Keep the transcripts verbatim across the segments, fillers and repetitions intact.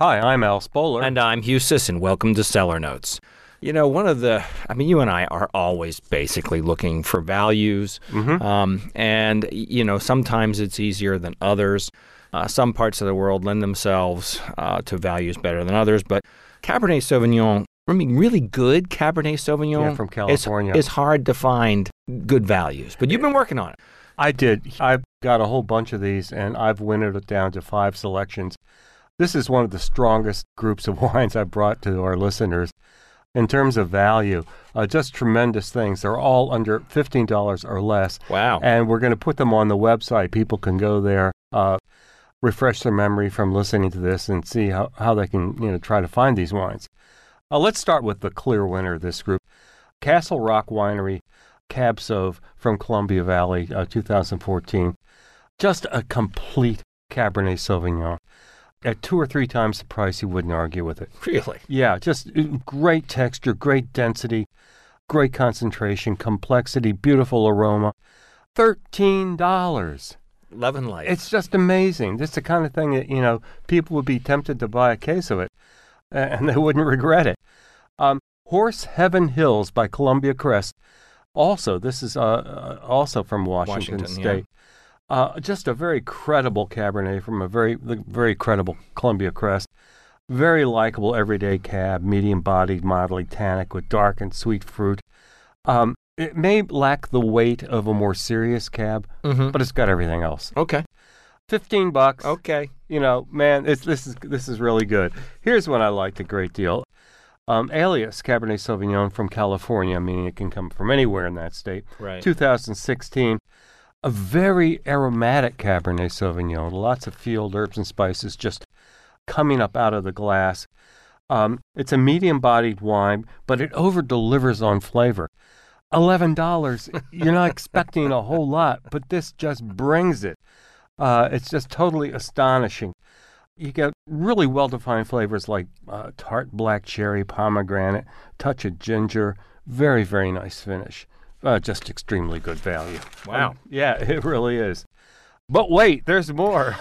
Hi, I'm Al Spoler. And I'm Hugh Sisson. Welcome to Cellar Notes. You know, one of the, I mean, you and I are always basically looking for values. Mm-hmm. Um, and, you know, sometimes it's easier than others. Uh, some parts of the world lend themselves uh, to values better than others. But Cabernet Sauvignon, I mean, really good Cabernet Sauvignon. Yeah, from California. It's, it's hard to find good values. But you've been working on it. I did. I've got a whole bunch of these, and I've winnowed it down to five selections. This is one of the strongest groups of wines I've brought to our listeners. In terms of value, uh, just tremendous things. They're all under fifteen dollars or less. Wow. And we're going to put them on the website. People can go there, uh, refresh their memory from listening to this, and see how, how they can you know try to find these wines. Uh, let's start with the clear winner of this group. Castle Rock Winery Cab Sauv from Columbia Valley, uh, two thousand fourteen. Just a complete Cabernet Sauvignon. At two or three times the price, you wouldn't argue with it. Really? Yeah, just great texture, great density, great concentration, complexity, beautiful aroma. thirteen dollars. Love and life. It's just amazing. It's the kind of thing that, you know, people would be tempted to buy a case of it, and they wouldn't regret it. Um, Horse Heaven Hills by Columbia Crest. Also, this is uh, also from Washington, Washington State. Yeah. Uh, just a very credible Cabernet from a very, very credible Columbia Crest. Very likable everyday cab, medium-bodied, mildly tannic with dark and sweet fruit. Um, it may lack the weight of a more serious cab, mm-hmm. but it's got everything else. Okay. Fifteen bucks. Okay. You know, man, it's, this is this is really good. Here's one I liked a great deal. Um, Alias Cabernet Sauvignon from California, meaning it can come from anywhere in that state. Right. two thousand sixteen. A very aromatic Cabernet Sauvignon, lots of field herbs and spices just coming up out of the glass. Um, it's a medium-bodied wine, but it over-delivers on flavor. eleven dollars, you're not expecting a whole lot, but this just brings it. Uh, it's just totally astonishing. You get really well-defined flavors like uh, tart black cherry, pomegranate, touch of ginger, very, very nice finish. Uh, just extremely good value. Wow. Um, yeah, it really is. But wait, there's more.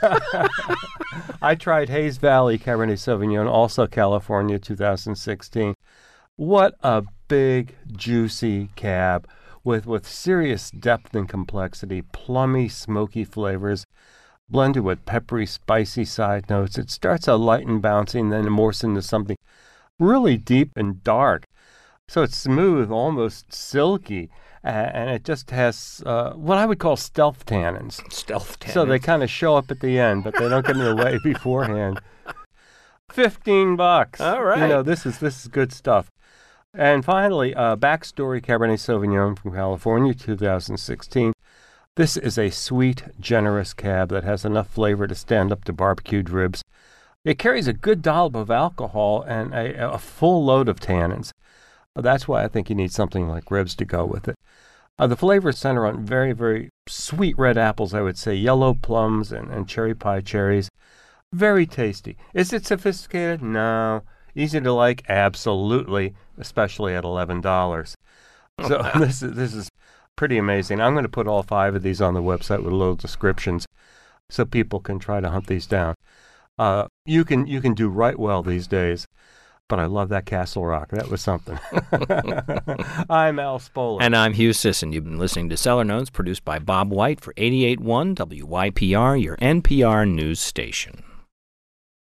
I tried Hayes Valley Cabernet Sauvignon, also California, two thousand sixteen. What a big, juicy cab with, with serious depth and complexity, plummy, smoky flavors, blended with peppery, spicy side notes. It starts out light and bouncy, then morphs into something really deep and dark. So it's smooth, almost silky, uh, and it just has uh, what I would call stealth tannins. Stealth tannins. So they kind of show up at the end, but they don't get in the way beforehand. Fifteen bucks. All right. You know, this is this is good stuff. And finally, uh, Backstory Cabernet Sauvignon from California, two thousand sixteen. This is a sweet, generous cab that has enough flavor to stand up to barbecued ribs. It carries a good dollop of alcohol and a, a full load of tannins. That's why I think you need something like ribs to go with it. Uh, the flavors center on very, very sweet red apples, I would say, yellow plums and, and cherry pie cherries. Very tasty. Is it sophisticated? No. Easy to like? Absolutely, especially at eleven dollars. So this is, this is pretty amazing. I'm going to put all five of these on the website with little descriptions so people can try to hunt these down. Uh, you can you can do right well these days. But I love that Castle Rock. That was something. I'm Al Spoler. And I'm Hugh Sisson. You've been listening to Cellar Notes, produced by Bob White for eighty-eight point one W Y P R, your N P R news station.